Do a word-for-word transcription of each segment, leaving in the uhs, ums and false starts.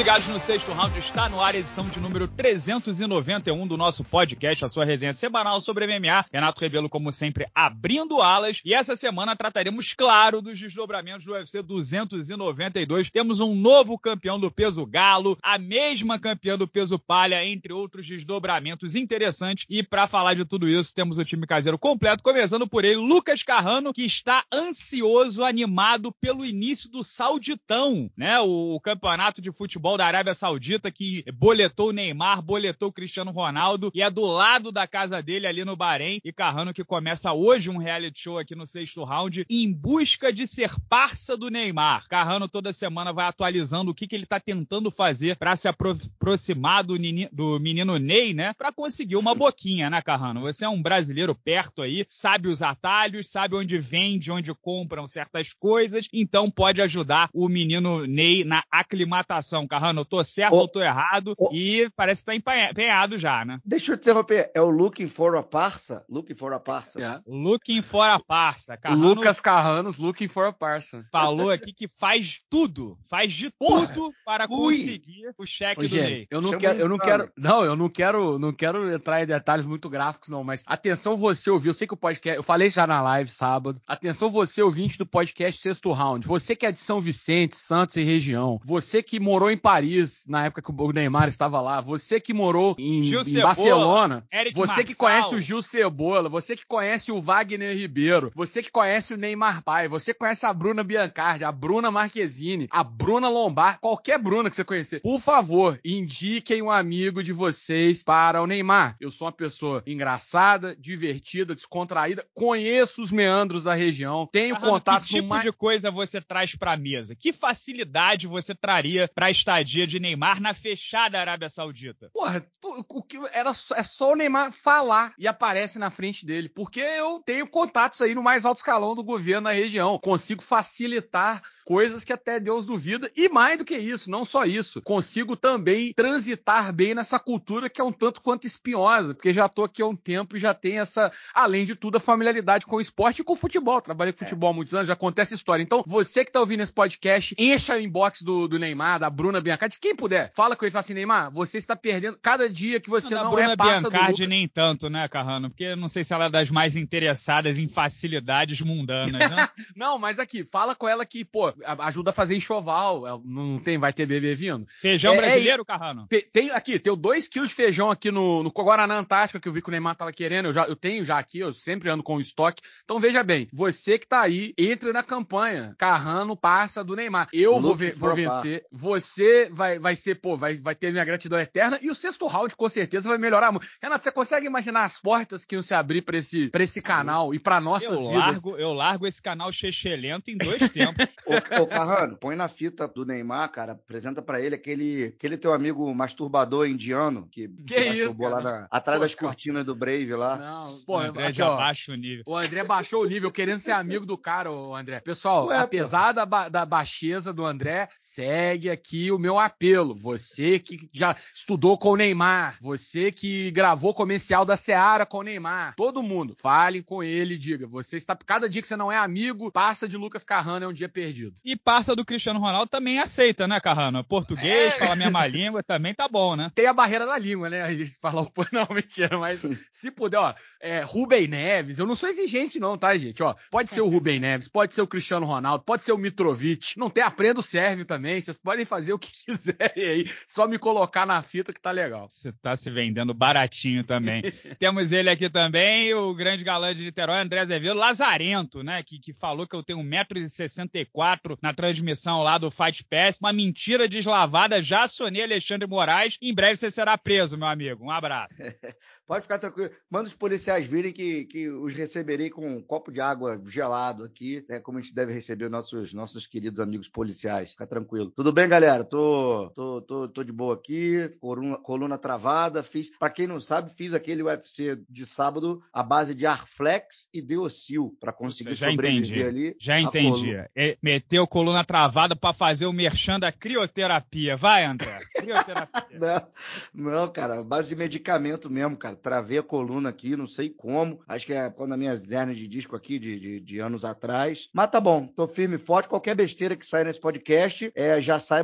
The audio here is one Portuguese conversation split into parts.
ligados no Sexto Round, está no ar a edição de número trezentos e noventa e um do nosso podcast, a sua resenha semanal sobre M M A. Renato Rebelo, como sempre, abrindo alas. E essa semana trataremos, claro, dos desdobramentos do U F C duzentos e noventa e dois. Temos um novo campeão do peso galo, a mesma campeã do peso palha, entre outros desdobramentos interessantes. E para falar de tudo isso, temos o time caseiro completo, começando por ele, Lucas Carrano, que está ansioso, animado pelo início do Sauditão, né? O campeonato de futebol da Arábia Saudita, que boletou o Neymar, boletou o Cristiano Ronaldo, e é do lado da casa dele, ali no Bahrein. E Carrano, que começa hoje um reality show aqui no Sexto Round, em busca de ser parça do Neymar. Carrano toda semana vai atualizando o que, que ele tá tentando fazer para se apro- aproximar do, nini- do menino Ney, né? Para conseguir uma boquinha, né, Carrano? Você é um brasileiro perto aí, sabe os atalhos, sabe onde vende, onde compram certas coisas, então pode ajudar o menino Ney na aclimatação. Carrano, eu tô certo oh, ou tô errado? Oh. E parece que tá empenhado já, né? Deixa eu te interromper. É o Looking for a Parça? Looking for a Parça. Yeah. Looking for a Parça. Carrano, Lucas Carranos, Looking for a Parça. Falou aqui que faz tudo, faz de Porra. tudo para Ui. conseguir o cheque Ô, do gente, Ney. Eu não quero, eu não quero, não, eu não quero, não quero entrar em detalhes muito gráficos não, mas atenção você ouvir, eu sei que o podcast, eu falei já na live sábado, atenção você ouvinte do podcast Sexto Round, você que é de São Vicente, Santos e região, você que morou em Paris na época que o Neymar estava lá, você que morou em, Gil em Cebola, Barcelona, Eric você Marçal. que conhece o Gil Cebola, você que conhece o Wagner Ribeiro, você que conhece o Neymar Pai, você que conhece a Bruna Biancardi, a Bruna Marquezine, a Bruna Lombar, qualquer Bruna que você conhecer, por favor, indiquem um amigo de vocês para o Neymar. Eu sou uma pessoa engraçada, divertida, descontraída, conheço os meandros da região, tenho Carrano, contatos que tipo mais... de coisa você traz pra mesa? Que facilidade você traria pra estadia de Neymar na fechada Arábia Saudita? Porra, o que era só, é só o Neymar falar e aparece na frente dele, porque eu tenho contatos aí no mais alto escalão do governo na região, consigo facilitar coisas que até Deus duvida, e mais do que isso, não só isso, consigo também transitar bem nessa cultura que é um tanto quanto espinhosa, porque já tô aqui há um tempo e já tem essa, além de tudo, a familiaridade com o esporte e com o futebol, trabalhei com futebol há muitos anos, já acontece história. Então, você que tá ouvindo esse podcast, encha o inbox do, do Neymar, da Bruna Biancardi, quem puder, fala com ele, fala assim, Neymar, você está perdendo cada dia que você não, não Bruna é parça Biancardi do Lucas. Nem tanto, né, Carrano? Porque eu não sei se ela é das mais interessadas em facilidades mundanas, né? Não, mas aqui, fala com ela que, pô, ajuda a fazer enxoval, não tem, vai ter bebê vindo. Feijão é, brasileiro, é, Carrano? Tem aqui, tem dois quilos de feijão aqui no, no Guaraná Antártica, que eu vi que o Neymar tava querendo, eu, já, eu tenho já aqui, eu sempre ando com o estoque. Então veja bem, você que tá aí, entre na campanha, Carrano passa do Neymar. Eu vou, ve- vou vencer, você vai, vai ser, pô, vai, vai ter minha gratidão eterna, e o Sexto Round com certeza vai melhorar muito. Renato, você consegue imaginar as portas que iam se abrir pra esse, pra esse canal e pra nossas eu vidas? Largo, eu largo esse canal chechelento em dois tempos. Ô, ô, Carrano, põe na fita do Neymar, cara, apresenta pra ele aquele, aquele teu amigo masturbador indiano, que, que, que isso, masturbou lá na, atrás pô, das cortinas do Brave lá. Não, pô, o André aqui, já ó, baixa o nível. O André baixou o nível, querendo ser amigo do cara, o André. Pessoal, Ué, apesar da, ba- da baixeza do André, segue aqui o meu apelo. Você que já estudou com o Neymar, você que gravou comercial da Seara com o Neymar, todo mundo, fale com ele e diga, você está, cada dia que você não é amigo, passa de Lucas Carrano, é um dia perdido. E passa do Cristiano Ronaldo também aceita, né, Carrano? Português, é. fala a mesma língua, também tá bom, né? Tem a barreira da língua, né? A gente fala, não, mentira, mas se puder, ó, é, Rubem Neves, eu não sou exigente não, tá, gente? Ó, pode ser o Rubem Neves, pode ser o Cristiano Ronaldo, pode ser o Mitrovic, não tem aprendo o serve também, vocês podem fazer o que quiserem aí, só me colocar na fita que tá legal. Você tá se vendendo baratinho também. Temos ele aqui também, o grande galã de Niterói, André Azevedo, Lazarento, né, que, que falou que eu tenho um metro e sessenta e quatro na transmissão lá do Fight Pass, uma mentira deslavada, já acionei Alexandre Moraes, em breve você será preso, meu amigo, um abraço. Pode ficar tranquilo, manda os policiais virem que, que os receberei com um copo de água gelado aqui, né, como a gente deve receber nossos, nossos queridos amigos policiais, fica tranquilo. Tudo bem, galera? Tô, tô, tô, tô de boa aqui, coluna, coluna travada, fiz, pra quem não sabe, fiz aquele U F C de sábado à base de Arflex e Deocil, pra conseguir já sobreviver entendi. ali. Já entendi. Colu... Meteu coluna travada pra fazer o merchan da crioterapia. Vai, André. Crioterapia. não, não, cara, base de medicamento mesmo, cara. Travei a coluna aqui, não sei como. Acho que é por das minhas hernias de disco aqui de, de, de anos atrás. Mas tá bom, tô firme e forte. Qualquer besteira que saia nesse podcast, é, já saibam que eu estou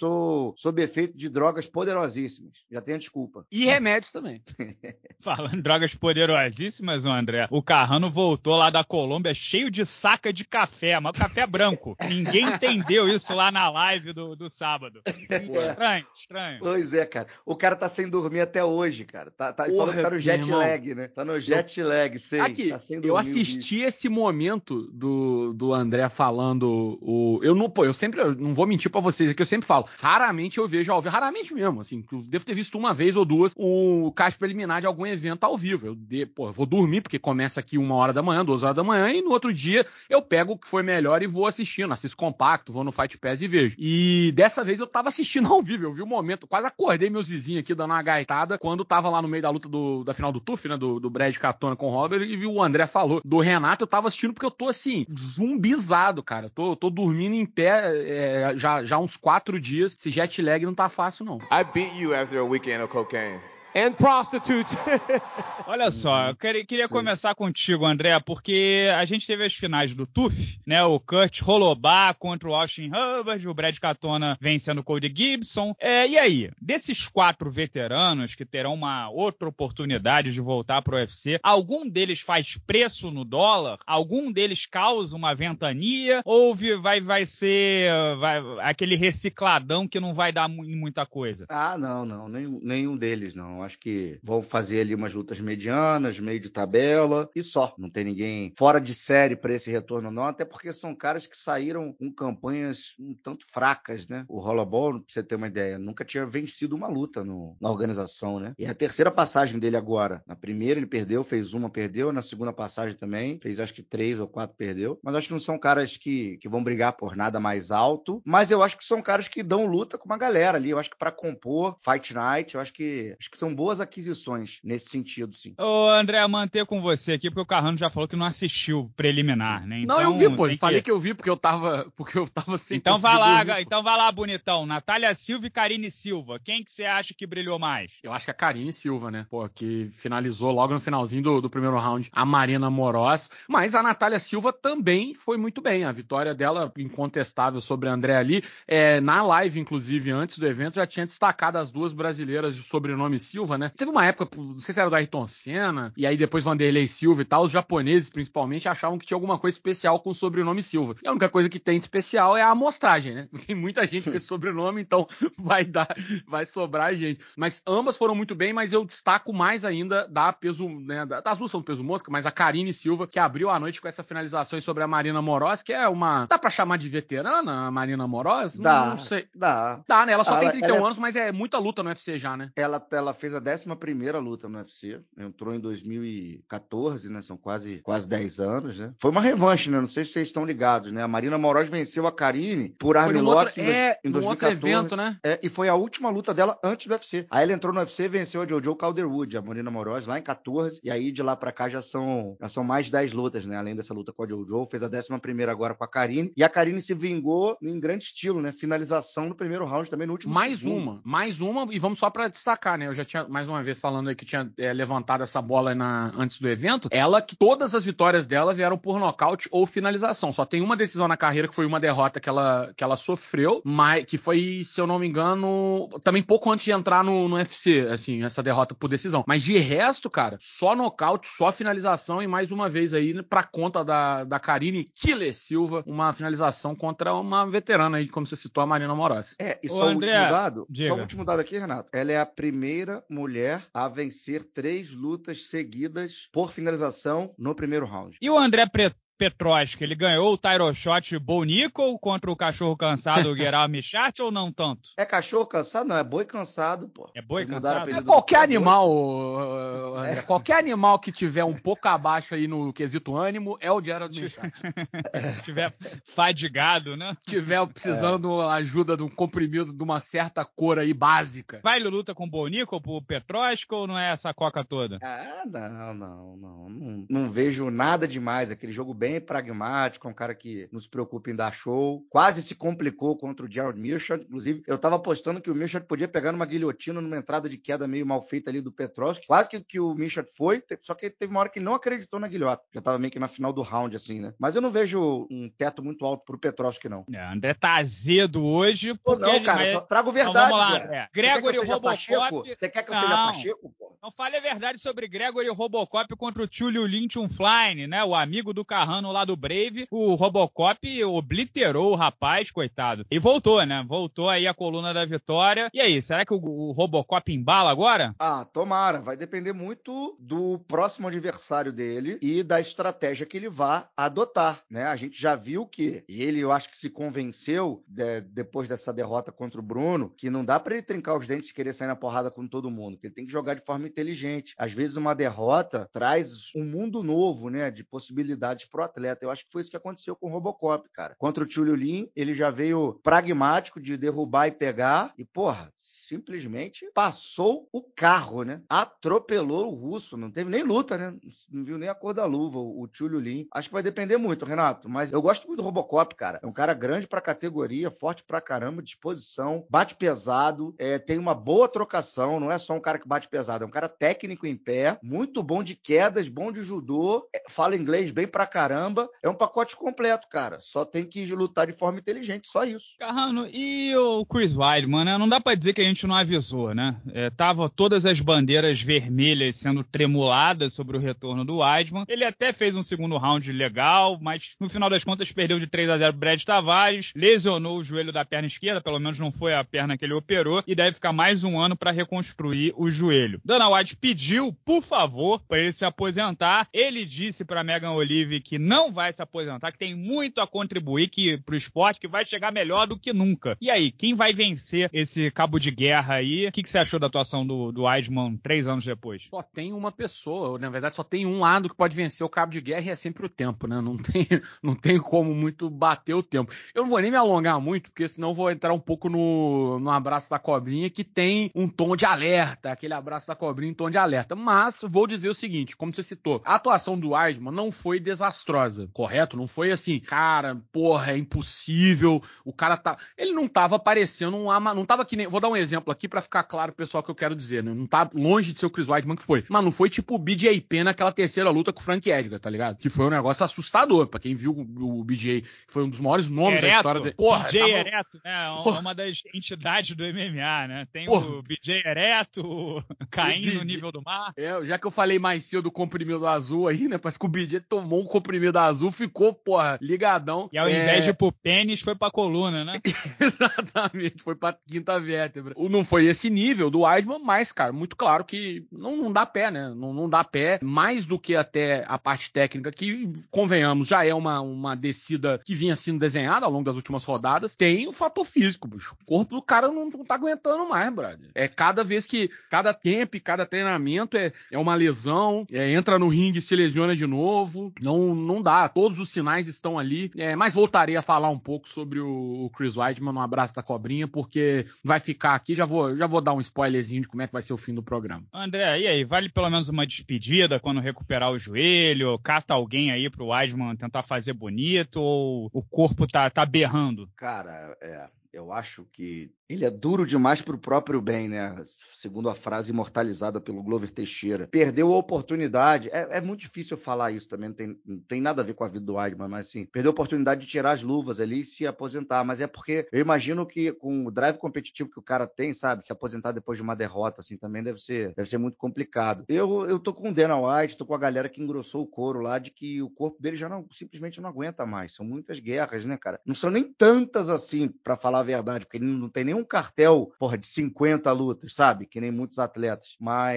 estou sob efeito de drogas poderosíssimas. Já tenho desculpa. E remédios também. Falando em drogas poderosíssimas, o André, o Carrano voltou lá da Colômbia cheio de saca de café, mas café branco. Ninguém entendeu isso lá na live do, do sábado. Estranho, estranho. Pois é, cara. O cara tá sem dormir até hoje, cara. Tá, tá, Porra, falando que tá no jet irmão. lag, né? Tá no jet eu... lag, sei. Aqui, tá sem dormir, eu assisti esse momento do, do André falando o... Eu não, pô, eu sempre, eu não vou mentir pra vocês, é que eu sempre falo, raramente eu vejo ao vivo, raramente mesmo, assim, eu devo ter visto uma vez ou duas o caixa preliminar de algum evento ao vivo. Eu, de, pô, eu vou dormir, porque começa aqui uma hora da manhã, duas horas da manhã, e no outro dia eu pego o que foi melhor e vou assistindo, assisto compacto, vou no Fight Pass e vejo. E dessa vez eu tava assistindo ao vivo, eu vi o momento, quase acordei meus vizinhos aqui dando uma gaitada, quando tava lá no meio da luta do, da final do T U F, né, do, do Brad Katona com o Robert, e vi o André falou do Renato, eu tava assistindo porque eu tô assim, zumbizado, cara, eu tô, tô dormindo em pé é, já, já uns quatro dias, esse jet lag não tá fácil não. I beat you after a weekend of cocaine. And prostitutes. Olha só, eu queria, queria começar contigo, André, porque a gente teve as finais do T U F, né? O Kurt Holobaugh contra o Austin Hubbard, o Brad Katona vencendo o Cody Gibson. É, e aí, desses quatro veteranos que terão uma outra oportunidade de voltar pro U F C, algum deles faz preço no dólar? Algum deles causa uma ventania? Ou vai, vai ser vai, aquele recicladão que não vai dar muita coisa? Ah, não, não. Nenhum, nenhum deles, não. Acho que vão fazer ali umas lutas medianas, meio de tabela e só. Não tem ninguém fora de série para esse retorno, não. Até porque são caras que saíram com campanhas um tanto fracas, né? O Holloway, pra você ter uma ideia, nunca tinha vencido uma luta no, na organização, né? E a terceira passagem dele agora. Na primeira ele perdeu, fez uma, perdeu. Na segunda passagem também, fez acho que três ou quatro, perdeu. Mas acho que não são caras que, que vão brigar por nada mais alto. Mas eu acho que são caras que dão luta com uma galera ali. Eu acho que para compor Fight Night, eu acho que, acho que são boas aquisições nesse sentido, sim. Ô, André, manter com você aqui, porque o Carrano já falou que não assistiu preliminar, né? Então, não, eu vi, pô. Que... Falei que eu vi porque eu tava, porque eu tava sem Então vai lá, dormir, então vai lá, bonitão. Natália Silva e Karine Silva. Quem que você acha que brilhou mais? Eu acho que a Karine Silva, né? Pô, que finalizou logo no finalzinho do, do primeiro round a Marina Moroz. Mas a Natália Silva também foi muito bem. A vitória dela, incontestável sobre a André ali. É, na live, inclusive, antes do evento, já tinha destacado as duas brasileiras de sobrenome Silva, né? Teve uma época, não sei se era do Ayrton Senna, e aí depois Vanderlei Silva e tal, os japoneses, principalmente, achavam que tinha alguma coisa especial com o sobrenome Silva. E a única coisa que tem de especial é a amostragem, né? Tem muita gente com esse sobrenome, então vai dar, vai sobrar gente. Mas ambas foram muito bem, mas eu destaco mais ainda da peso, né? Das duas são do peso mosca, mas a Karine Silva, que abriu a noite com essa finalização sobre a Marina Moroz, que é uma... Dá pra chamar de veterana a Marina Moroz? Dá, não, não sei. Dá. Dá, né? Ela só ela, tem trinta e um ela... anos, mas é muita luta no U F C já, né? Ela, ela fez a décima primeira luta no U F C, entrou em dois mil e quatorze, né? São quase, quase dez anos, né? Foi uma revanche, né? Não sei se vocês estão ligados, né? A Marina Moroz venceu a Karine por armlock é, em dois mil e quatorze. Outro evento, né? É, e foi a última luta dela antes do U F C. Aí ela entrou no U F C e venceu a Jojo Calderwood, a Marina Moroz, lá em quatorze. E aí de lá pra cá já são, já são mais de dez lutas, né? Além dessa luta com a Jojo, fez a décima primeira agora com a Karine. E a Karine se vingou em grande estilo, né? Finalização no primeiro round também, no último mais segundo. uma, mais uma, e vamos só pra destacar, né? Eu já tinha, mais uma vez, falando aí que tinha é, levantado essa bola na, antes do evento. Ela, que todas as vitórias dela vieram por nocaute ou finalização. Só tem uma decisão na carreira que foi uma derrota que ela, que ela sofreu, mas que foi, se eu não me engano, também pouco antes de entrar no, no U F C, assim, essa derrota por decisão. Mas de resto, cara, só nocaute, só finalização e mais uma vez aí pra conta da, da Karine Killer Silva, uma finalização contra uma veterana aí, como você citou, a Marina Moroz. É, e Ô, só o André, último dado, diga. só o último dado aqui, Renato. Ela é a primeira mulher a vencer três lutas seguidas por finalização no primeiro round. E o André Preto? Petroski, ele ganhou o title shot Bo Nickel contra o cachorro cansado Guerral Michat ou não tanto? É cachorro cansado? Não, é boi cansado, pô. É boi Eles mudaram cansado? o É apelido qualquer do- animal, uh, André, É. qualquer animal que tiver um pouco abaixo aí no quesito ânimo é o Gerald Michat. Se tiver fadigado, né? Tiver precisando ajuda de um comprimido de uma certa cor aí básica. Vai luta com o Bo Nickel pro Petroski ou não é essa coca toda? Ah, não, não, não, não. Não vejo nada demais. Aquele jogo bem bem pragmático, é um cara que não se preocupa em dar show. Quase se complicou contra o Jared Mearshart. Inclusive, eu tava apostando que o Mearshart podia pegar numa guilhotina, numa entrada de queda meio mal feita ali do Petroski. Quase que, que o Mearshart foi, só que teve uma hora que ele não acreditou na guilhota. Já tava meio que na final do round, assim, né? Mas eu não vejo um teto muito alto pro Petroski, não. É, André tá azedo hoje. Pô, não, ele, cara, mas... só trago Então, verdade, vamos lá, Zé. André. Você quer que eu Gregory seja Robocop... Pacheco? Você quer que eu não, seja Pacheco, pô? Não fale a verdade sobre Gregory Robocop contra o Tulio Linchunfline, né? O amigo do Carrano lá do Brave. O Robocop obliterou o rapaz, coitado. E voltou, né? Voltou aí a coluna da vitória. E aí, será que o, o Robocop embala agora? Ah, tomara. Vai depender muito do próximo adversário dele e da estratégia que ele vá adotar, né? A gente já viu que, e ele eu acho que se convenceu de, depois dessa derrota contra o Bruno, que não dá pra ele trincar os dentes e querer sair na porrada com todo mundo, que ele tem que jogar de forma inteligente. Às vezes uma derrota traz um mundo novo, né, de possibilidades pro atleta. Eu acho que foi isso que aconteceu com o Robocop, cara. Contra o Tulio Lin, ele já veio pragmático de derrubar e pegar e, porra, simplesmente passou o carro, né? Atropelou o russo, não teve nem luta, né? Não viu nem a cor da luva, o Tulio Lin. Acho que vai depender muito, Renato, mas eu gosto muito do Robocop, cara. É um cara grande pra categoria, forte pra caramba, disposição, bate pesado, é, tem uma boa trocação, não é só um cara que bate pesado, é um cara técnico em pé, muito bom de quedas, bom de judô, é, fala inglês bem pra caramba, é um pacote completo, cara. Só tem que lutar de forma inteligente, só isso. Carrano, e o Chris Weidman, né? Não dá pra dizer que a gente não avisou, né? É, tava todas as bandeiras vermelhas sendo tremuladas sobre o retorno do Weidman. Ele até fez um segundo round legal, mas no final das contas perdeu de três a zero pro Brad Tavares, lesionou o joelho da perna esquerda, pelo menos não foi a perna que ele operou, e deve ficar mais um ano para reconstruir o joelho. Dana White pediu, por favor, para ele se aposentar. Ele disse para Megan Olive que não vai se aposentar, que tem muito a contribuir que, pro esporte, que vai chegar melhor do que nunca. E aí, quem vai vencer esse cabo de guerra aí? O que, que você achou da atuação do, do Weidman três anos depois? Só tem uma pessoa, na verdade só tem um lado que pode vencer o cabo de guerra e é sempre o tempo, né? Não tem, não tem como muito bater o tempo. Eu não vou nem me alongar muito, porque senão eu vou entrar um pouco no, no abraço da cobrinha, que tem um tom de alerta, aquele abraço da cobrinha em tom de alerta. Mas vou dizer o seguinte, como você citou, a atuação do Weidman não foi desastrosa, correto? Não foi assim, cara, porra, é impossível, o cara tá... Ele não tava parecendo um... ama... Não tava que nem... Vou dar um exemplo aqui pra ficar claro pro pessoal que eu quero dizer, né? Não tá longe de ser o Chris Weidman que foi. Mas não foi tipo o B J Penn naquela terceira luta com o Frank Edgar, tá ligado? Que foi um negócio assustador. Pra quem viu o B J, foi um dos maiores nomes Ereto, da história dele. Porra, B J tava... Ereto, né? É Porra. uma das entidades do M M A, né? Tem Porra. o B J Ereto, o Caim B J no nível do mar. É, já que eu falei mais cedo do comprimido azul aí, né? Parece que o B J tomou um comprimido azul, ficou, porra, ligadão. E ao é... invés de ir pro pênis, foi pra coluna, né? Exatamente, foi pra quinta vértebra. Não foi esse nível do Weidman, mas, cara, muito claro que não, não dá pé, né? Não, não dá pé, mais do que até a parte técnica, que, convenhamos, já é uma, uma descida que vinha sendo desenhada ao longo das últimas rodadas, tem o fator físico, bicho. O corpo do cara não, não tá aguentando mais, brother. É cada vez que, cada tempo, cada treinamento é, é uma lesão, é, entra no ringue e se lesiona de novo, não, não dá, todos os sinais estão ali, é, mas voltarei a falar um pouco sobre o, o Chris Weidman no Abraço da Cobrinha, porque vai ficar aqui, já vou, já vou dar um spoilerzinho de como é que vai ser o fim do programa. André, e aí, vale pelo menos uma despedida quando recuperar o joelho? Cata alguém aí pro Weidman tentar fazer bonito ou o corpo tá, tá berrando? Cara, é... Eu acho que ele é duro demais pro próprio bem, né? Segundo a frase imortalizada pelo Glover Teixeira. Perdeu a oportunidade. É, é muito difícil falar isso também, não tem, não tem nada a ver com a vida do Weidman, mas assim, perdeu a oportunidade de tirar as luvas ali e se aposentar. Mas é porque eu imagino que com o drive competitivo que o cara tem, sabe? Se aposentar depois de uma derrota, assim, também deve ser, deve ser muito complicado. Eu, eu tô com o Dana White, tô com a galera que engrossou o couro lá de que o corpo dele já não, simplesmente não aguenta mais. São muitas guerras, né, cara? Não são nem tantas assim, pra falar a verdade, porque ele não tem nenhum cartel, porra, de cinquenta lutas, sabe? Que nem muitos atletas.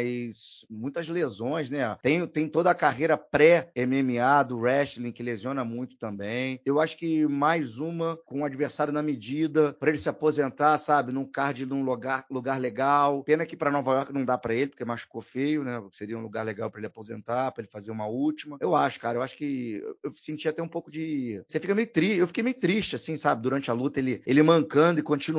Mas muitas lesões, né? Tem, tem toda a carreira pré-M M A do wrestling, que lesiona muito também. Eu acho que mais uma com um adversário na medida, pra ele se aposentar, sabe? Num card, num lugar, lugar legal. Pena que pra Nova York não dá pra ele, porque machucou feio, né? Seria um lugar legal pra ele aposentar, pra ele fazer uma última. Eu acho, cara, eu acho que eu senti até um pouco de... Você fica meio triste, eu fiquei meio triste, assim, sabe? Durante a luta, ele, ele mancando e continuando e chamando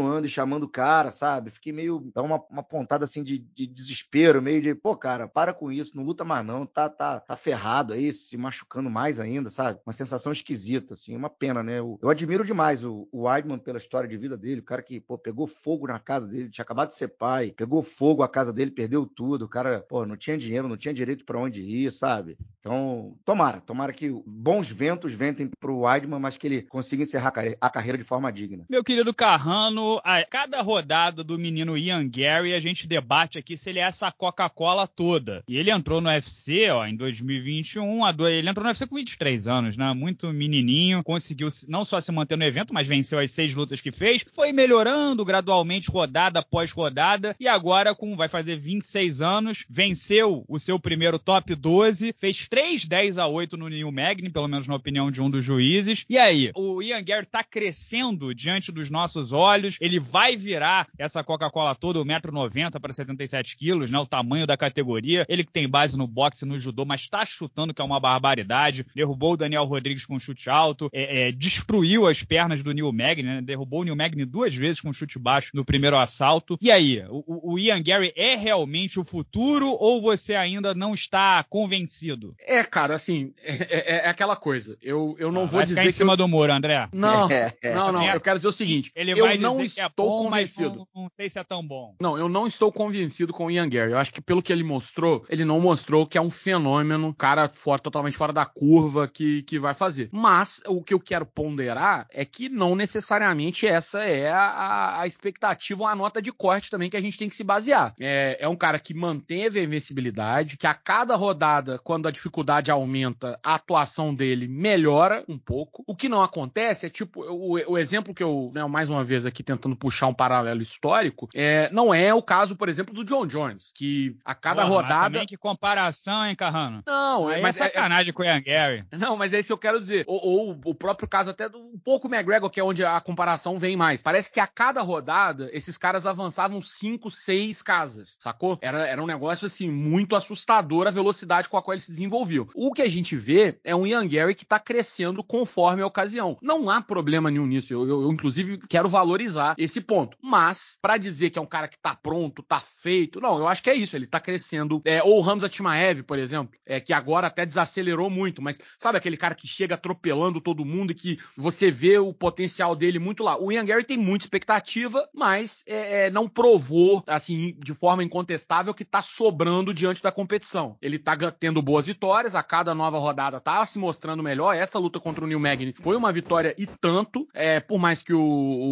chamando o cara, sabe? Fiquei meio, dá uma, uma pontada assim de, de desespero, meio de, pô, cara, para com isso, não luta mais não, tá, tá, tá ferrado aí, se machucando mais ainda, sabe? Uma sensação esquisita, assim, uma pena, né? Eu, eu admiro demais o, o Weidman pela história de vida dele, o cara que, pô, pegou fogo na casa dele, tinha acabado de ser pai, pegou fogo a casa dele, perdeu tudo, o cara, pô, não tinha dinheiro, não tinha direito pra onde ir, sabe? Então, tomara, tomara que bons ventos ventem pro Weidman, mas que ele consiga encerrar a carreira de forma digna. Meu querido Carrano, a cada rodada do menino Ian Gary, a gente debate aqui se ele é essa Coca-Cola toda. E ele entrou no U F C, ó, em dois mil e vinte e um, a do... ele entrou no U F C com vinte e três anos, né? Muito menininho, conseguiu não só se manter no evento, mas venceu as seis lutas que fez, foi melhorando gradualmente rodada após rodada, e agora com vai fazer vinte e seis anos, venceu o seu primeiro top doze, fez três dez a oito no Neil Magny, pelo menos na opinião de um dos juízes. E aí, o Ian Gary tá crescendo diante dos nossos olhos, ele vai virar essa Coca-Cola toda, um metro e noventa para setenta e sete quilos, né? O tamanho da categoria. Ele que tem base no boxe e no judô, mas tá chutando, que é uma barbaridade. Derrubou o Daniel Rodrigues com um chute alto, é, é, destruiu as pernas do Neil Magny, né? Derrubou o Neil Magny duas vezes com um chute baixo no primeiro assalto. E aí, o, o Ian Gary é realmente o futuro ou você ainda não está convencido? É, cara, assim, é, é, é aquela coisa. Eu, eu não ah, vou vai dizer ficar em que cima eu... do muro, André. Não, não, não. Eu quero dizer o seguinte. Ele eu vai não dizer que estou é bom, convencido. Mas não, não sei se é tão bom. Não, eu não estou convencido com o Ian Gary. Eu acho que pelo que ele mostrou, ele não mostrou que é um fenômeno, cara fora, totalmente fora da curva que, que vai fazer. Mas o que eu quero ponderar é que não necessariamente essa é a, a expectativa ou a nota de corte também que a gente tem que se basear. É, é um cara que manteve a invencibilidade, que a cada rodada, quando a dificuldade aumenta, a atuação dele melhora um pouco. O que não acontece é tipo, o, o exemplo que eu, né, mais uma vez aqui tentando puxar um paralelo histórico, é, não é o caso, por exemplo, do John Jones, que a cada Porra, rodada... Mas também que comparação, hein, Carrano? Não, Aí mas é sacanagem é, é... com o Ian Gary. Não, mas é isso que eu quero dizer. Ou, ou o próprio caso até do um pouco McGregor, que é onde a comparação vem mais. Parece que a cada rodada, esses caras avançavam cinco, seis casas, sacou? Era, era um negócio, assim, muito assustador a velocidade com a qual eles se desenvolviam. O que a gente vê é um Ian Gary que tá crescendo conforme a ocasião. Não há problema nenhum nisso. Eu, eu, eu inclusive, quero valorizar esse ponto. Mas, pra dizer que é um cara que tá pronto, tá feito, não, eu acho que é isso. Ele tá crescendo. É, ou o Hamza Chimaev, por exemplo, é, que agora até desacelerou muito, mas sabe aquele cara que chega atropelando todo mundo e que você vê o potencial dele muito lá? O Ian Gary tem muita expectativa, mas é, é, não provou, assim, de forma incontestável que tá sobrando diante da competição. Ele tá tendo boas vitórias, a cada nova rodada tá se mostrando melhor. Essa luta contra o Neil Magny foi uma vitória e tanto, é, por mais que o,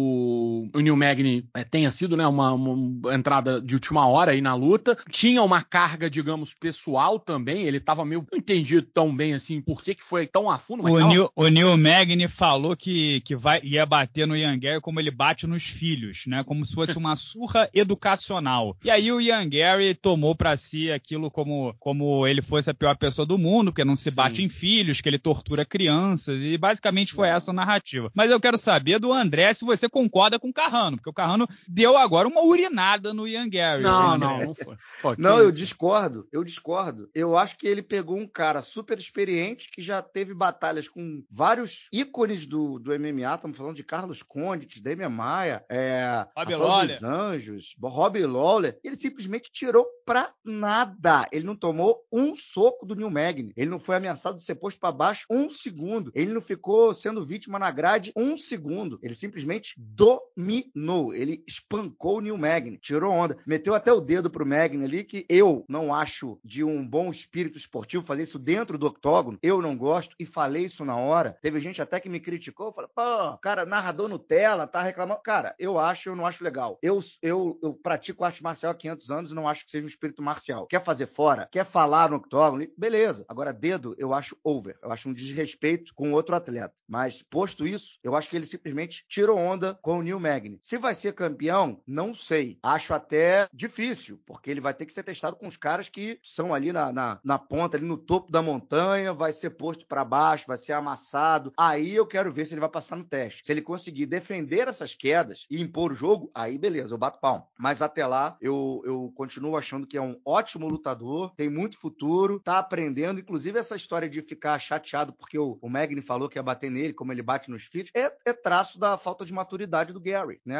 o, o Neil Magny é, tenha sido, né, uma, uma entrada de última hora aí na luta, tinha uma carga, digamos, pessoal também, ele tava meio, não entendi tão bem assim, por que que foi tão a fundo, mas o, tava... Neil, o Neil Magny falou que, que vai, ia bater no Ian Gary como ele bate nos filhos, né, como se fosse uma surra educacional. E aí o Ian Gary tomou pra si aquilo como, como ele fosse a pior pessoa do mundo, porque não se bate Sim. em filhos, que ele tortura crianças, e basicamente foi essa a narrativa. Mas eu quero saber do André se você concorda com o Carrano, porque o Carrano deu agora uma urinada no Ian Gary. Não, não, não foi. Pô, não, eu isso? discordo, eu discordo. Eu acho que ele pegou um cara super experiente, que já teve batalhas com vários ícones do, do M M A, estamos falando de Carlos Condit, Demian Maia, é, Robbie Rafael dos Anjos, Robbie Lawler. Ele simplesmente tirou pra nada. Ele não tomou um soco do Neil Magny. Ele não foi ameaçado de ser posto pra baixo um segundo. Ele não ficou sendo vítima na grade um segundo. Ele simplesmente dominou. Ele espancou o Neil Magny, tirou onda. Meteu até o dedo pro Magny ali, que eu não acho de um bom espírito esportivo fazer isso dentro do octógono. Eu não gosto e falei isso na hora. Teve gente até que me criticou. Falei, pô, cara, narrador Nutella, tá reclamando. Cara, eu acho, eu não acho legal. Eu, eu, eu pratico arte marcial há quinhentos anos e não acho que seja um espírito marcial. Quer fazer fora? Quer falar no octógono? Beleza. Agora, dedo, eu acho over. Eu acho um desrespeito com outro atleta. Mas, posto isso, eu acho que ele simplesmente tirou onda com o Neil Magny. Se vai ser campeão, não sei. Acho até difícil, porque ele vai ter que ser testado com os caras que são ali na, na, na ponta, ali no topo da montanha, vai ser posto para baixo, vai ser amassado. Aí eu quero ver se ele vai passar no teste. Se ele conseguir defender essas quedas e impor o jogo, aí beleza, eu bato palma. Mas até lá, eu, eu continuo achando que é um ótimo lutador, tem muito futuro, tá aprendendo. Inclusive, essa história de ficar chateado porque o, o Magny falou que ia bater nele, como ele bate nos filhos, é, é traço da falta de maturidade do Gary, né?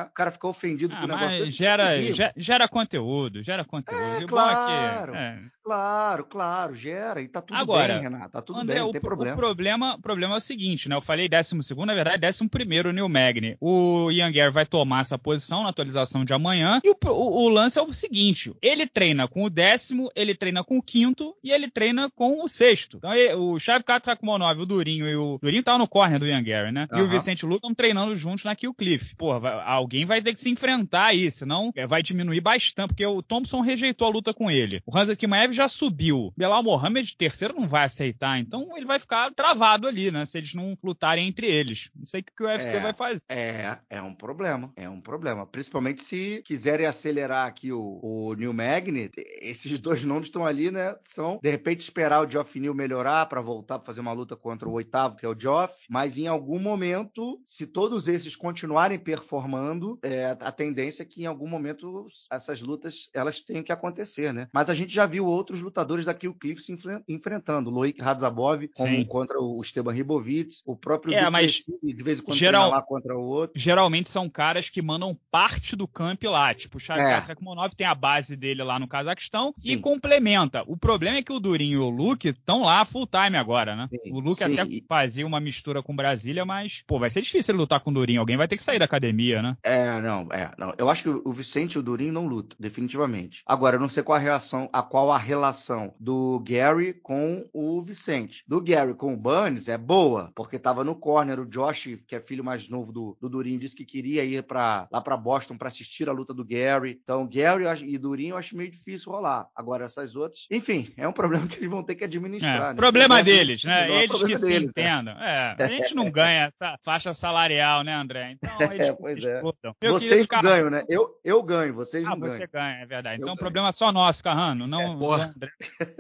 o cara fica ofendido ah, com o negócio mas desse. gera, gera, gera conteúdo, gera conteúdo. É, E claro, bom é que, é. claro, claro, gera. E tá tudo Agora, bem, Renato, tá tudo André, bem, não o, tem o problema. problema, o problema é o seguinte, né? Eu falei décimo segundo, na verdade, décimo primeiro o Neil Magny. O Ian Gary vai tomar essa posição na atualização de amanhã. E o, o, o lance é o seguinte: ele treina com o décimo, ele treina com o quinto e ele treina com o sexto. Então, ele, o Shavkat Rakhmonov, o Durinho e o Durinho tá no corner do Ian Gary, né? E Uhum. o Vicente Luque estão treinando juntos na Kill Cliff. Pô, vai, alguém vai ter que se enfrentar aí, senão vai diminuir bastante, porque o Thompson rejeitou a luta com ele. O Khamzat Chimaev já subiu. Belal Mohamed, terceiro, não vai aceitar. Então ele vai ficar travado ali, né? Se eles não lutarem entre eles. Não sei o que o U F C é, vai fazer. É, é um problema. É um problema. Principalmente se quiserem acelerar aqui o, o Neil Magny, esses dois nomes estão ali, né? São, de repente, esperar o Geoff Neal melhorar para voltar para fazer uma luta contra o oitavo, que é o Geoff. Mas em algum momento, se todos esses continuarem performando, é, a tendência é que em algum momento essas lutas elas tenham que acontecer, né? Mas a gente já viu outros lutadores da Kill Cliff se enfre- enfrentando. Loic Radzhabov como contra o Esteban Ribovic, o próprio é, Duplessis, mas de vez em quando geral, treina lá contra o outro. Geralmente são caras que mandam parte do camp lá. Tipo, o Shavkat Rakhmonov tem a base dele lá no Cazaquistão e complementa. O problema é que o Durinho e o Luke estão lá full time agora, né? Sim, o Luke sim. até fazia uma mistura com Brasília, mas, pô, vai ser difícil ele lutar com o Durinho. Alguém vai ter que sair da academia, né? É, não, é, não. Eu acho que o Vicente e o Durinho não lutam, definitivamente. Agora, eu não sei qual a reação, a qual a relação do Gary com o Vicente. Do Gary com o Burns é boa, porque tava no corner. O Josh, que é filho mais novo do, do Durinho, disse que queria ir pra, lá pra Boston pra assistir a luta do Gary. Então, Gary e Durinho eu acho meio difícil rolar. Agora, essas outras... Enfim, é um problema que eles vão ter que administrar, é, né? Problema deles, né? É Eles problema que deles, se entendam. É. É, a gente não ganha essa faixa salarial, né, André? Então, eles é, pois é. querido Vocês não Carrano, ganham, né? Eu, eu ganho, vocês ah, não você ganham. ganha, é verdade. Eu Então o ganho. problema é só nosso, Carrano, não É, do André.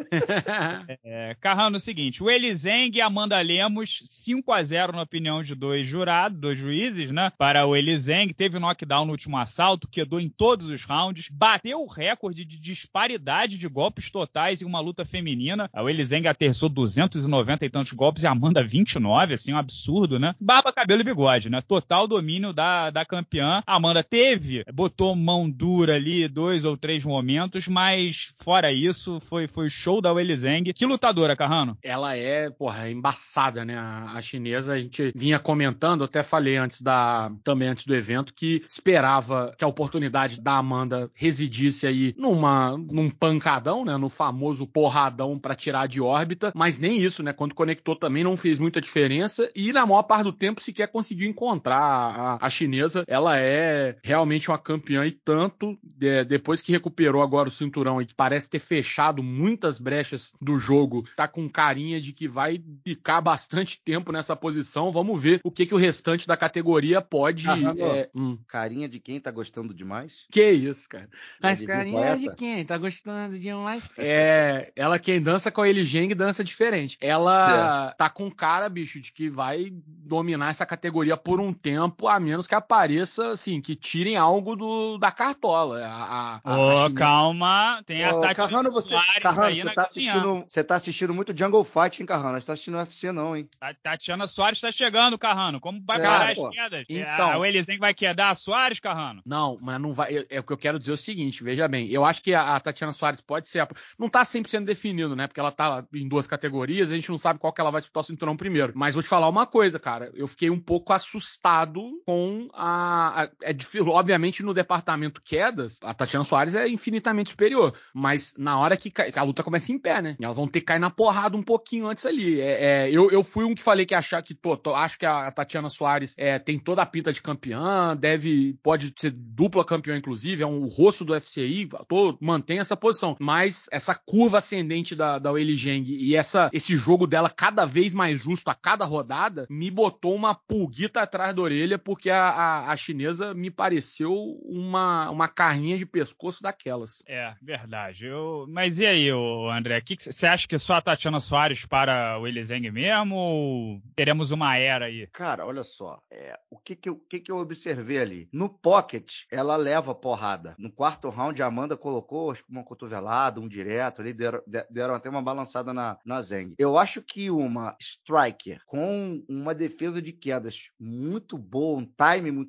é, Carrano, é o seguinte, o Elizeng e Amanda Lemos, cinco a zero na opinião de dois jurados, dois juízes, né? Para o Elizeng, teve um knockdown no último assalto, quedou em todos os rounds, bateu o recorde de disparidade de golpes totais em uma luta feminina. O Elizeng aterrissou duzentos e noventa e tantos golpes e a Amanda vinte e nove, assim, um absurdo, né? Barba, cabelo e bigode, né? Total domínio da, da campeã. A Amanda teve, botou mão dura ali, dois ou três momentos, mas fora isso, foi, foi show da Weili Zhang. Que lutadora, Carrano? Ela é, porra, embaçada, né? A, a chinesa, a gente vinha comentando, até falei antes da, também antes do evento, que esperava que a oportunidade da Amanda residisse aí numa, num pancadão, né? No famoso porradão pra tirar de órbita, mas nem isso, né? Quando conectou também não fez muita diferença e na maior parte do tempo sequer conseguiu encontrar a, a chinesa. Ela é realmente uma campeã e tanto, de, depois que recuperou agora o cinturão e que parece ter fechado muitas brechas do jogo, tá com carinha de que vai ficar bastante tempo nessa posição. Vamos ver o que, que o restante da categoria pode... Caramba, é, hum. Carinha de quem tá gostando demais? Que isso, cara. Mas carinha de quem tá gostando demais? É, ela quem dança com a Weili Zhang dança diferente. Ela é. tá com cara, bicho, de que vai dominar essa categoria por um tempo, a menos que apareça, assim, que tirem algo do, da cartola. A, a, Ô, a calma, tem a Ô, Tatiana Carrano, você, Soares Carrano, aí você na tá cozinha. assistindo, você tá assistindo muito Jungle Fight, hein, Carrano? Você tá assistindo U F C não, hein? A Tatiana Soares tá chegando, Carrano. Como vai É, parar pô. as quedas? Então, a Weili Zhang vai quedar a Soares, Carrano? Não, mas não vai. É o que eu quero dizer é o seguinte, veja bem. Eu acho que a, a Tatiana Soares pode ser. A, não tá cem por cento definido, né? Porque ela tá em duas categorias, a gente não sabe qual que ela vai disputar o cinturão primeiro. Mas vou te falar uma coisa, cara. Eu fiquei um pouco assustado com a. a é difícil, obviamente, no departamento quedas, a Tatiana Soares é infinitamente superior. Mas na hora que, que a luta começa em pé, né? Elas vão ter que cair na porrada um pouquinho antes ali. É, é, eu, eu fui um que falei que achar que, pô, tô, acho que a, a Tatiana Soares é, tem toda a pinta de campeã, deve. Pode ser dupla campeã, inclusive, é um rosto do U F C I, tô, mantém essa posição. Mas essa curva ascendente da, da Weili Zhang e essa, esse jogo dela cada vez mais justo a cada rodada, me botou uma pulguita atrás da orelha, porque a, a, a chinesa me pareceu uma, uma carninha de pescoço daquelas. É, verdade. Eu... Mas e aí, ô, André, você acha que só a Tatiana Soares para o Weili Zhang mesmo ou teremos uma era aí? Cara, olha só, é, o que que, eu, o que que eu observei ali? No pocket, ela leva porrada. No quarto round, a Amanda colocou acho, uma cotovelada, um direto, ali deram, deram até uma balançada na, na Zhang. Eu acho que uma striker com uma defesa de quedas muito boa, um time muito bom,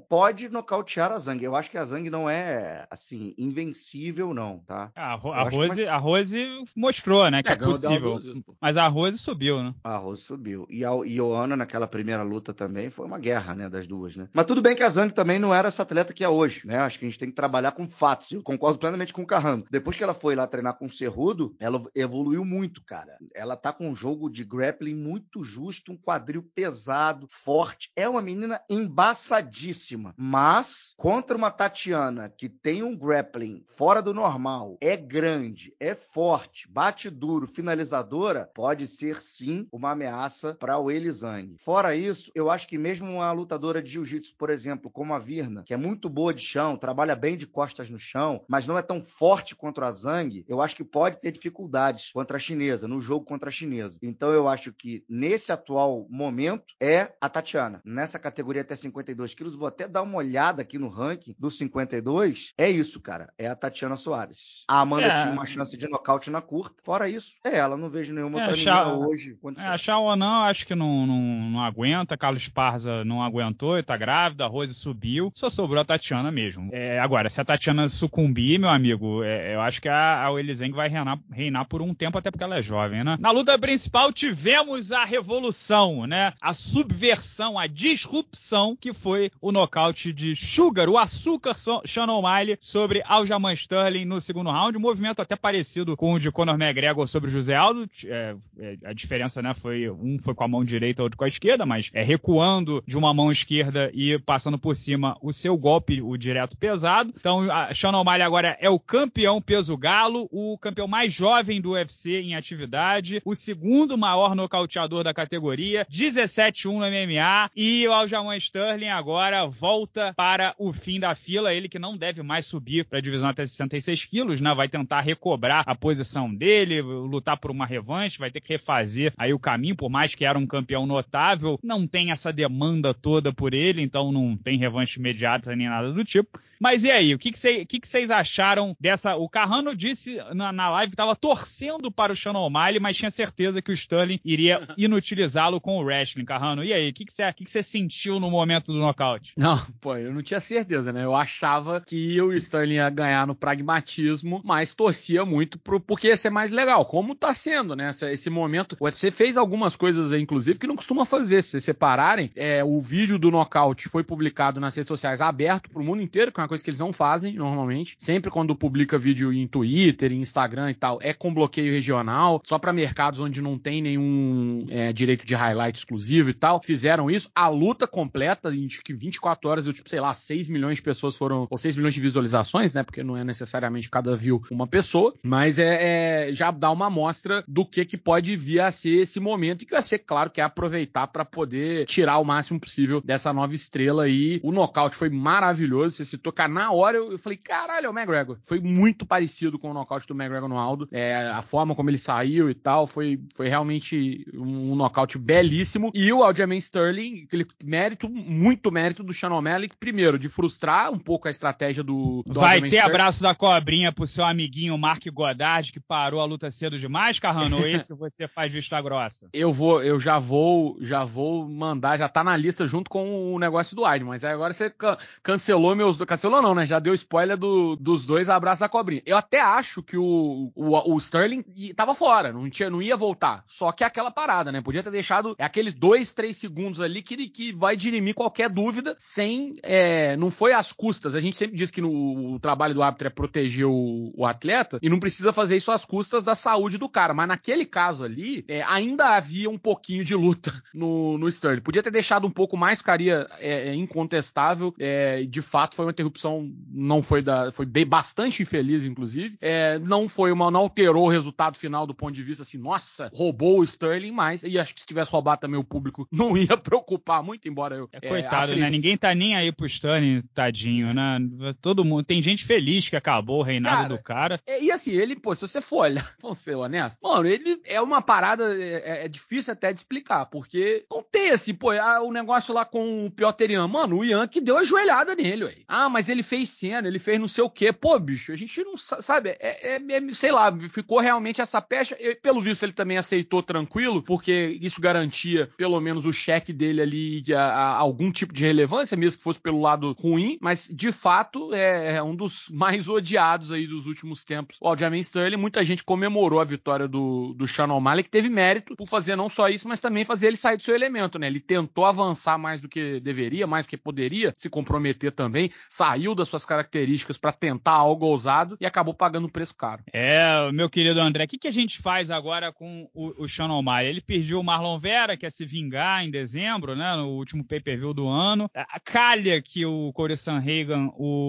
pode nocautear a Zhang. Eu acho que a Zhang não é, assim, invencível, não, tá? A, Ro- Eu a acho que Rose, mais- a Rose mostrou, né, que É, é, ganhou dela possível. duas vezes, pô. Mas a Rose subiu, né? A Rose subiu. E a Ioana, naquela primeira luta também, foi uma guerra, né, das duas, né? Mas tudo bem que a Zhang também não era essa atleta que é hoje, né? Acho que a gente tem que trabalhar com fatos. Eu concordo plenamente com o Carrano. Depois que ela foi lá treinar com o Cerrudo, ela evoluiu muito, cara. Ela tá com um jogo de grappling muito justo, um quadril pesado, forte. É uma menina embaçadíssima. Mas, contra uma Tatiana que tem um grappling fora do normal, é grande, é forte, bate duro, finalizadora, pode ser sim uma ameaça para o Weili Zhang. Fora isso, eu acho que mesmo uma lutadora de jiu-jitsu, por exemplo, como a Virna, que é muito boa de chão, trabalha bem de costas no chão, mas não é tão forte contra a Zhang, eu acho que pode ter dificuldades contra a chinesa, no jogo contra a chinesa. Então eu acho que nesse atual momento é a Tatiana. Nessa categoria até cinquenta e dois quilos, vou até dar uma olhada aqui no ranking do cinquenta e dois, é isso, cara, é a Tatiana Soares. A Amanda É. tinha uma chance de nocaute na curta, fora isso, é ela, não vejo nenhuma É, outra Chá- menina hoje. É, a Chao não, acho que não, não, não aguenta. Carlos Parza não aguentou e tá grávida. A Rose subiu. Só sobrou a Tatiana mesmo. É, agora, se a Tatiana sucumbir, meu amigo, é, eu acho que a, a Weili Zhang vai reinar, reinar por um tempo, até porque ela é jovem, né? Na luta principal tivemos a revolução, né? A subversão, a disrupção, que foi o nocaute de Sugar, o açúcar Sean O'Malley sobre Aljamain Sterling no segundo round. Um movimento até parecido com o de Conor McGregor sobre o José Aldo. É, é, a diferença, né, foi um foi com a mão direita, outro com a esquerda, mas é recuando de uma mão esquerda e passando por cima o seu golpe, o direto pesado. Então, a Sean O'Malley agora é o campeão peso galo, o campeão mais jovem do U F C em atividade, o segundo maior nocauteador da categoria, dezessete a um no M M A, e o Aljamain Sterling agora volta para o fim da fila, ele que não deve mais subir para a divisão até sessenta e seis quilos, né, vai tentar recobrar a posição dele, lutar por uma revanche, vai ter que refazer aí o caminho, por mais que era um campeão notável, não tem essa demanda toda por ele, então não tem revanche imediata nem nada do tipo. Mas e aí, o que vocês que que que que acharam dessa... O Carrano disse na, na live que estava torcendo para o Sean O'Malley, mas tinha certeza que o Sterling iria inutilizá-lo com o wrestling, Carrano. E aí, o que você que que que sentiu no momento do nocaute? Não, pô, eu não tinha certeza, né? Eu achava que o Sterling ia ganhar no pragmatismo, mas torcia muito pro, porque ia ser mais legal, como tá sendo, né? Esse, esse momento, o U F C fez algumas coisas, inclusive, que não costuma fazer. Se vocês separarem, é, o vídeo do nocaute foi publicado nas redes sociais aberto pro mundo inteiro, que é uma coisa que eles não fazem normalmente. Sempre quando publica vídeo em Twitter, em Instagram e tal, é com bloqueio regional, só pra mercados onde não tem nenhum é, direito de highlight exclusivo e tal, fizeram isso. A luta completa, em acho que vinte e quatro horas, eu tipo, sei lá, seis milhões de pessoas foram, ou seis milhões de visualizações, né? Porque não é necessariamente cada view uma pessoa, mas é, é já dá uma amostra do que que pode vir a ser esse momento, e que vai ser, claro, que é aproveitar pra poder tirar o máximo possível dessa nova estrela aí. O nocaute foi maravilhoso, você citou, cara, na hora eu, eu falei, caralho, é o McGregor. Foi muito parecido com o nocaute do McGregor no Aldo, é, a forma como ele saiu e tal, foi, foi realmente um, um nocaute belíssimo. E o Aljamain Sterling, aquele mérito, muito mérito do Sean O'Malley, primeiro, de frustrar um pouco a estratégia do, do Vai Aljamain ter Sterling. abraço da cobrinha pro seu amiguinho Mark Goddard, que parou a luta cedo demais, Carrano, ou esse você faz vista grossa? Eu vou, eu já vou, já vou mandar, já tá na lista junto com o negócio do Weidman, mas agora você can- cancelou meus, cancelou não, né? Já deu spoiler do, dos dois abraços da cobrinha. Eu até acho que o, o, o Sterling tava fora, não tinha, não ia voltar. Só que é aquela parada, né? Podia ter deixado é aqueles dois, três segundos ali que, que vai dirimir qualquer dúvida sem, é, não foi às custas. A gente sempre diz que no, o trabalho do árbitro é proteger o, o atleta e não precisa fazer isso às custas da saúde do cara. Mas naquele caso ali, é, ainda havia um pouquinho de luta no, no Sterling. Podia ter deixado um pouco mais, caria é, é incontestável. É, de fato, foi uma interrupção, não foi da, foi bem, bastante infeliz, inclusive. É, não foi uma, não alterou o resultado final do ponto de vista assim, nossa, roubou o Sterling, mas, e acho que se tivesse roubado também o público, não ia preocupar muito, embora eu... É, coitado, é, né? Ninguém tá nem aí pro Sterling, tadinho, né? Todo mundo, tem gente feliz que acabou o reinado Cara, do cara. É, e assim, ele, pô, se você for olhar, vamos ser honesto, mano, ele é uma parada, é, é difícil até de explicar, porque não tem assim, pô, ah, o negócio lá com o Piotr Ian, mano, o Ian que deu a joelhada nele, ué. Ah, mas mas ele fez cena, ele fez não sei o quê. Pô, bicho, a gente não sabe, é, é, é sei lá, ficou realmente essa pecha. Eu, pelo visto, ele também aceitou tranquilo, porque isso garantia, pelo menos, o cheque dele ali a, a algum tipo de relevância, mesmo que fosse pelo lado ruim, mas, de fato, é, é um dos mais odiados aí dos últimos tempos. O Aljamain Sterling, muita gente comemorou a vitória do, do Sean O'Malley, que teve mérito por fazer não só isso, mas também fazer ele sair do seu elemento, né? Ele tentou avançar mais do que deveria, mais do que poderia, se comprometer também, saiu das suas características para tentar algo ousado e acabou pagando um preço caro. É, meu querido André, o que, que a gente faz agora com o, o Sean O'Malley? Ele perdeu o Marlon Vera, que é se vingar em dezembro, né, no último pay-per-view do ano. A calha que o Corey Sandhagen,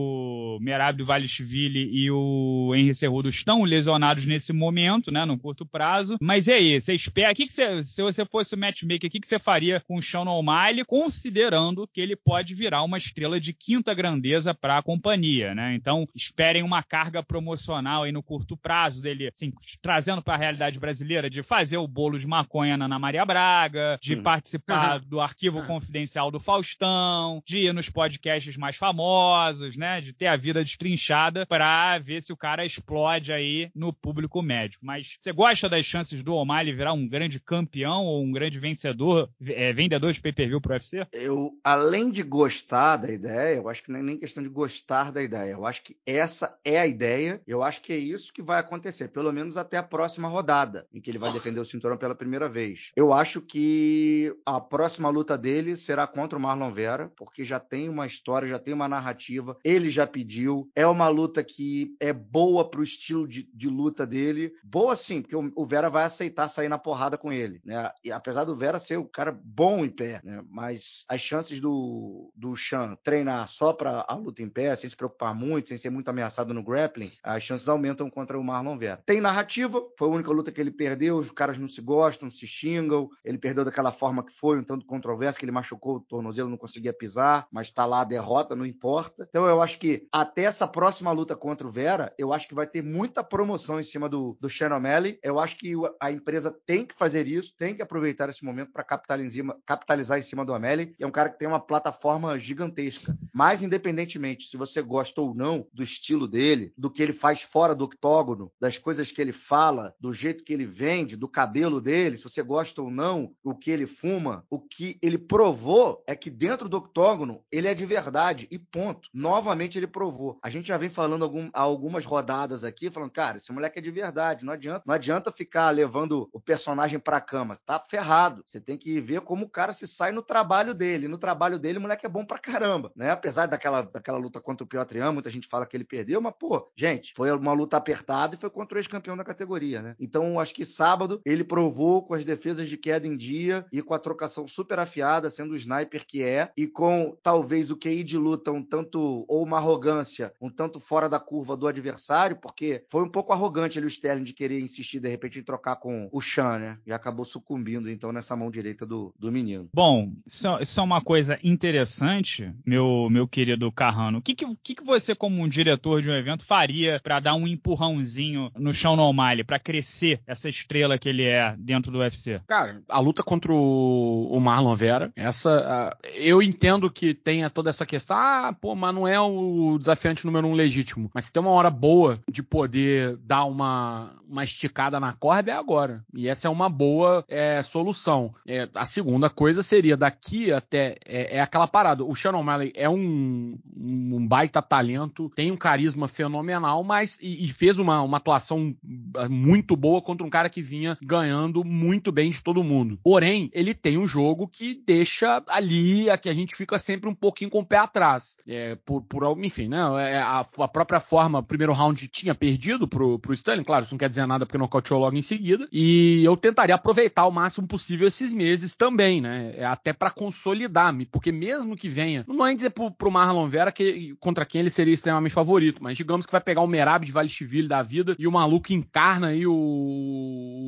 o Merab Dvalishvili e o Henry Cejudo estão lesionados nesse momento, né, no curto prazo. Mas e aí, você espera, que que você, se você fosse o matchmaker, o que, que você faria com o Sean O'Malley, considerando que ele pode virar uma estrela de quinta grandeza para a companhia, né? Então, esperem uma carga promocional aí no curto prazo dele, assim, trazendo para a realidade brasileira, de fazer o bolo de maconha na Ana Maria Braga, de hum. participar do arquivo confidencial do Faustão, de ir nos podcasts mais famosos, né? De ter a vida destrinchada para ver se o cara explode aí no público médico. Mas você gosta das chances do O'Malley virar um grande campeão ou um grande vencedor, é, vendedor de pay-per-view pro U F C? Eu, além de gostar da ideia, eu acho que não é nem questão de gostar da ideia. Eu acho que essa é a ideia. Eu acho que é isso que vai acontecer, pelo menos até a próxima rodada, em que ele vai defender o cinturão pela primeira vez. Eu acho que a próxima luta dele será contra o Marlon Vera, porque já tem uma história, já tem uma narrativa, ele já pediu. É uma luta que é boa pro estilo de, de luta dele. Boa sim, porque o, o Vera vai aceitar sair na porrada com ele, né? E apesar do Vera ser o cara bom em pé, né? Mas as chances do, do Sean treinar só pra a luta em pé, sem se preocupar muito, sem ser muito ameaçado no grappling, as chances aumentam contra o Marlon Vera. Tem narrativa, foi a única luta que ele perdeu, os caras não se gostam, se xingam, ele perdeu daquela forma que foi, um tanto controverso, que ele machucou o tornozelo, não conseguia pisar, mas tá lá a derrota, não importa. Então eu acho que até essa próxima luta contra o Vera, eu acho que vai ter muita promoção em cima do, do Sean O'Malley. Eu acho que a empresa tem que fazer isso, tem que aproveitar esse momento para capitalizar, capitalizar em cima do O'Malley. É um cara que tem uma plataforma gigantesca. Mas, independentemente se você gosta ou não do estilo dele, do que ele faz fora do octógono, das coisas que ele fala, do jeito que ele vende, do cabelo dele, se você gosta ou não, o que ele fuma, o que ele provou é que dentro do octógono ele é de verdade e ponto. Novamente ele provou. A gente já vem falando algum, algumas rodadas aqui, falando, cara, esse moleque é de verdade, não adianta, não adianta ficar levando o personagem pra cama, tá ferrado. Você tem que ver como o cara se sai no trabalho dele. No trabalho dele, o moleque é bom pra caramba, né? Apesar daquela, daquela luta contra o Piotr Jan, muita gente fala que ele perdeu, mas, pô, gente, foi uma luta apertada e foi contra o ex-campeão da categoria, né? Então, acho que sábado ele provou com as defesas de queda em dia e com a trocação super afiada, sendo o sniper que é, e com talvez o Q I de luta um tanto, ou uma arrogância, um tanto fora da curva do adversário, porque foi um pouco arrogante ali o Sterling de querer insistir, de repente, em trocar com o Sean, né? E acabou sucumbindo, então, nessa mão direita do, do menino. Bom, isso, isso é uma coisa interessante, meu, meu querido Carrano. O que, que, que você, como um diretor de um evento, faria para dar um empurrãozinho no Sean O'Malley, para crescer essa estrela que ele é dentro do U F C? Cara, a luta contra o, o Marlon Vera, essa, uh, eu entendo que tenha toda essa questão, ah, pô, mas não é o desafiante número um legítimo, mas se tem uma hora boa de poder dar uma, uma esticada na corda é agora, e essa é uma boa é, solução. É, a segunda coisa seria, daqui até, é, é aquela parada, o Sean O'Malley é um, um baita talento, tem um carisma fenomenal, mas, e, e fez uma, uma atuação muito boa contra um cara que vinha ganhando muito bem de todo mundo. Porém, ele tem um jogo que deixa ali, a que a gente fica sempre um pouquinho com o pé atrás. É, por, por, enfim, né? A, a própria forma, o primeiro round tinha perdido pro, pro Sterling, claro, isso não quer dizer nada porque nocauteou logo em seguida, e eu tentaria aproveitar o máximo possível esses meses também, né? Até pra consolidar, porque mesmo que venha, não é dizer pro, pro Marlon Vera que, contra quem ele seria extremamente favorito, mas digamos que vai pegar o Merab Dvalishvili da vida e o maluco encarna aí o,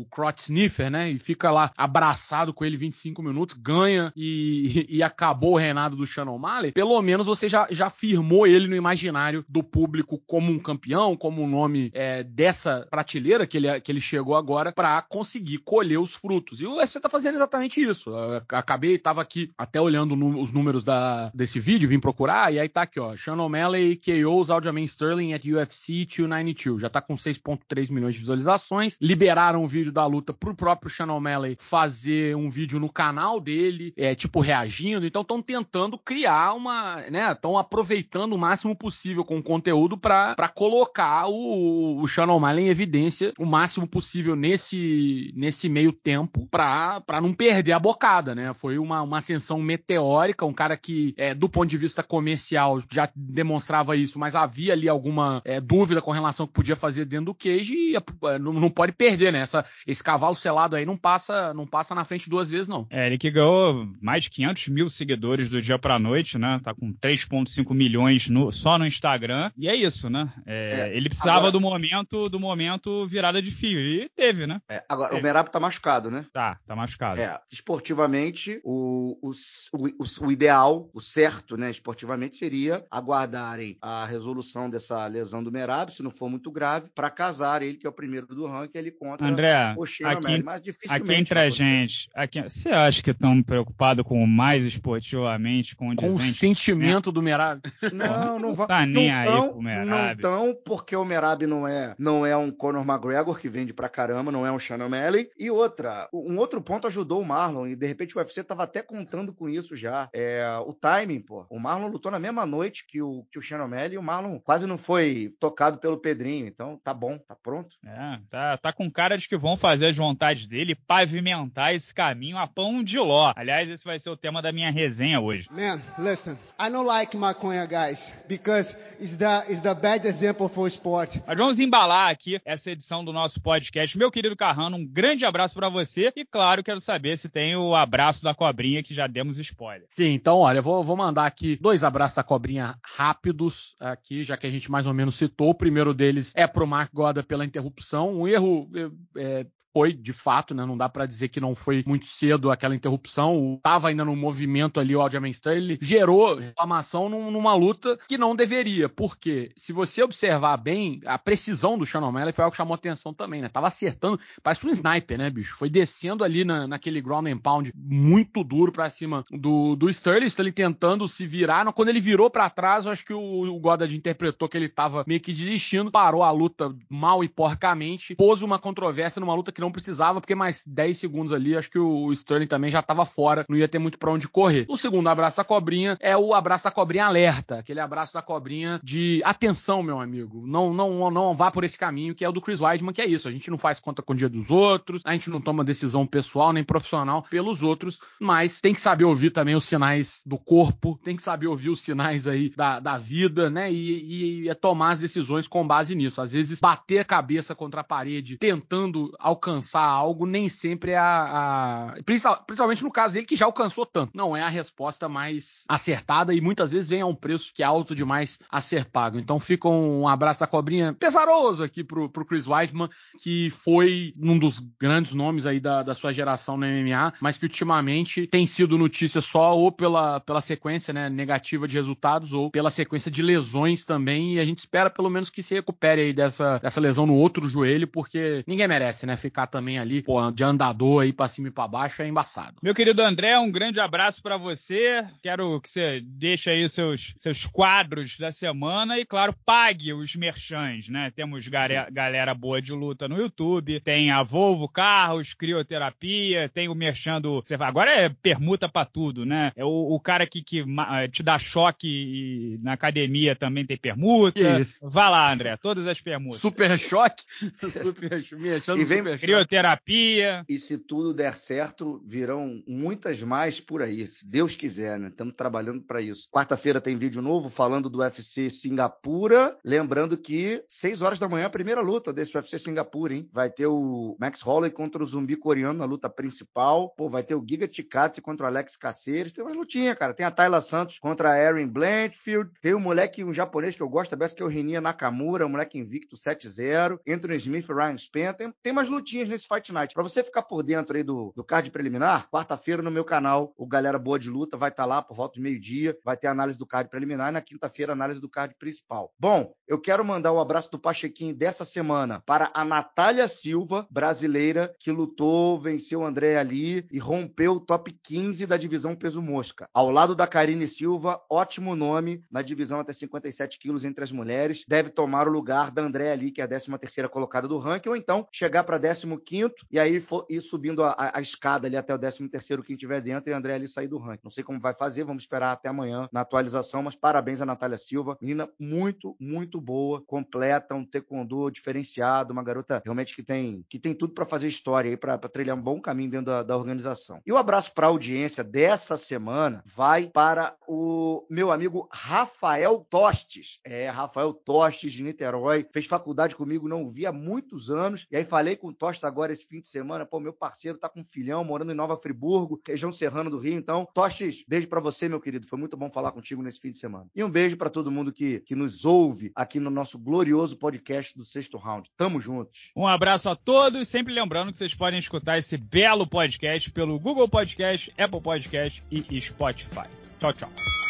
o crotch sniffer, né? E fica lá abraçado com ele vinte e cinco minutos, ganha e, e acabou o reinado do Sean O'Malley, pelo menos você já, já firmou ele no imaginário do público como um campeão, como um nome é, dessa prateleira que ele, que ele chegou agora para conseguir colher os frutos. E o U F C tá fazendo exatamente isso. Eu acabei, tava aqui até olhando no, os números da, desse vídeo, vim procurar, e aí tá aqui, ó, Sean O'Malley K Os Aljamain Sterling at U F C duzentos e noventa e dois. Já tá com seis vírgula três milhões de visualizações. Liberaram o vídeo da luta pro próprio Sean O'Malley fazer um vídeo no canal dele, é, tipo, reagindo. Então estão tentando criar uma, né, estão aproveitando o máximo possível com o conteúdo pra, pra colocar o, o Sean O'Malley em evidência o máximo possível nesse, nesse meio tempo pra, pra não perder a bocada, né? Foi uma, uma ascensão meteórica, um cara que, é, do ponto de vista comercial, já demonstrava isso, mas havia ali alguma é, dúvida com relação ao que podia fazer dentro do cage e é, não, não pode perder, né? Essa, esse cavalo selado aí não passa, não passa na frente duas vezes, não. É, ele que ganhou mais de quinhentos mil seguidores do dia pra noite, né? Tá com três vírgula cinco milhões no, só no Instagram. E é isso, né? É, é, ele precisava agora... do momento do momento virada de fio. E teve, né? É, agora, teve. O Merab tá machucado, né? Tá, tá machucado. É, esportivamente, o, o, o, o ideal, o certo, né, esportivamente, seria aguardarem a resolução dessa lesão do Merab, se não for muito grave, para casar ele, que é o primeiro do ranking, ele contra André, o Sean O'Malley. Mas dificilmente. Aqui entre a gente, aqui, você acha que estão preocupados com o mais esportivamente, com o com o sentimento né? do Merab? Não, não vai. Tá nem não aí tão, pro Merab. Não tão, porque o Merab não é, não é um Conor McGregor que vende pra caramba, não é um Sean O'Malley. E outra, um outro ponto ajudou o Marlon, e de repente o U F C tava até contando com isso já. É, o timing, pô. O Marlon lutou na mesma noite que o, que o Sean O'Malley e o Marlon quase não foi tocado pelo Pedrinho. Então tá bom, tá pronto. É, tá, tá com cara de que vão fazer as vontades dele, pavimentar esse caminho a pão de ló. Aliás, esse vai ser o tema da minha resenha hoje. Man, listen, I don't like maconha, guys, because it's the, it's the bad example for sport. Mas vamos embalar aqui essa edição do nosso podcast. Meu querido Carrano, um grande abraço pra você e, claro, quero saber se tem o abraço da cobrinha, que já demos spoiler. Sim, então, olha, eu vou, vou mandar aqui dois abraços da cobrinha rápidos aqui, já que a gente mais ou menos citou. O primeiro deles é pro Mark Goddard pela interrupção. Um erro... É, foi, de fato, né? Não dá pra dizer que não foi muito cedo aquela interrupção. O, tava ainda no movimento ali o Aljamain Sterling, gerou reclamação num, numa luta que não deveria. Porque, se você observar bem, a precisão do Sean O'Malley foi algo que chamou atenção também, né? Tava acertando, parece um sniper, né, bicho? Foi descendo ali na, naquele ground and pound muito duro pra cima do, do Sterling. Sterling tentando se virar. Quando ele virou pra trás, eu acho que o, o Goddard interpretou que ele tava meio que desistindo, parou a luta mal e porcamente, pôs uma controvérsia numa luta que não precisava, porque mais dez segundos ali, acho que o Sterling também já estava fora, não ia ter muito pra onde correr. O segundo abraço da cobrinha é o abraço da cobrinha alerta, aquele abraço da cobrinha de atenção, meu amigo, não, não, não vá por esse caminho, que é o do Chris Weidman, que é isso, a gente não faz conta com o dia dos outros, a gente não toma decisão pessoal nem profissional pelos outros, mas tem que saber ouvir também os sinais do corpo, tem que saber ouvir os sinais aí da, da vida, né, e, e, e tomar as decisões com base nisso. Às vezes, bater a cabeça contra a parede, tentando alcançar alcançar algo, nem sempre é a, a... Principalmente no caso dele, que já alcançou tanto. Não é a resposta mais acertada e muitas vezes vem a um preço que é alto demais a ser pago. Então fica um abraço da cobrinha pesaroso aqui pro, pro Chris Weidman, que foi um dos grandes nomes aí da, da sua geração no M M A, mas que ultimamente tem sido notícia só ou pela, pela sequência, né, negativa de resultados ou pela sequência de lesões também, e a gente espera pelo menos que se recupere aí dessa, dessa lesão no outro joelho, porque ninguém merece, né, ficar também ali, pô, de andador aí pra cima e pra baixo é embaçado. Meu querido André, um grande abraço pra você. Quero que você deixe aí os seus, seus quadros da semana e, claro, pague os merchans, né? Temos galera, galera boa de luta no YouTube, tem a Volvo Carros, Crioterapia, tem o merchan do... Agora é permuta pra tudo, né? É o, o cara que, que te dá choque e na academia também tem permuta. Vá lá, André, todas as permutas. Super choque? Super, merchan do Super Choque. Crioterapia. E se tudo der certo, virão muitas mais por aí, se Deus quiser, né? Estamos trabalhando para isso. Quarta-feira tem vídeo novo falando do U F C Singapura. Lembrando que seis horas da manhã a primeira luta desse U F C Singapura, hein? Vai ter o Max Holloway contra o zumbi coreano na luta principal. Pô, vai ter o Giga Chikadze contra o Alex Caceres. Tem umas lutinhas, cara. Tem a Tayla Santos contra a Erin Blanchfield. Tem um moleque, um japonês que eu gosto, dessa que é o Rinia Nakamura, um moleque invicto sete zero. Anthony Smith e Ryan Ryan Spann. Tem, tem umas lutinhas nesse Fight Night. Pra você ficar por dentro aí do, do card preliminar, quarta-feira no meu canal, o Galera Boa de Luta vai estar tá lá por volta de meio-dia, vai ter análise do card preliminar e na quinta-feira análise do card principal. Bom, eu quero mandar o abraço do Pachequinho dessa semana para a Natália Silva, brasileira, que lutou, venceu o André Ali e rompeu o top quinze da divisão peso mosca. Ao lado da Karine Silva, ótimo nome na divisão até cinquenta e sete quilos entre as mulheres, deve tomar o lugar da André Ali, que é a décima terceira colocada do ranking, ou então chegar para décimo quinto e aí for, ir subindo a, a, a escada ali até o décimo terceiro, quem tiver dentro, e a André Ali sair do ranking. Não sei como vai fazer, vamos esperar até amanhã na atualização, mas parabéns a Natália Silva, menina muito, muito boa, completa, um taekwondo diferenciado, uma garota realmente que tem, que tem tudo para fazer história aí, para trilhar um bom caminho dentro da, da organização. E o abraço para a audiência dessa semana vai para o meu amigo Rafael Tostes. É, Rafael Tostes de Niterói, fez faculdade comigo, não o vi há muitos anos, e aí falei com o Tostes agora esse fim de semana, pô, meu parceiro tá com um filhão, morando em Nova Friburgo, região serrana do Rio, então, Tostes, beijo para você, meu querido, foi muito bom falar contigo nesse fim de semana. E um beijo para todo mundo que, que nos ouve aqui no nosso glorioso podcast do Sexto Round. Tamo juntos. Um abraço a todos, sempre lembrando que vocês podem escutar esse belo podcast pelo Google Podcast, Apple Podcast e Spotify. Tchau, tchau.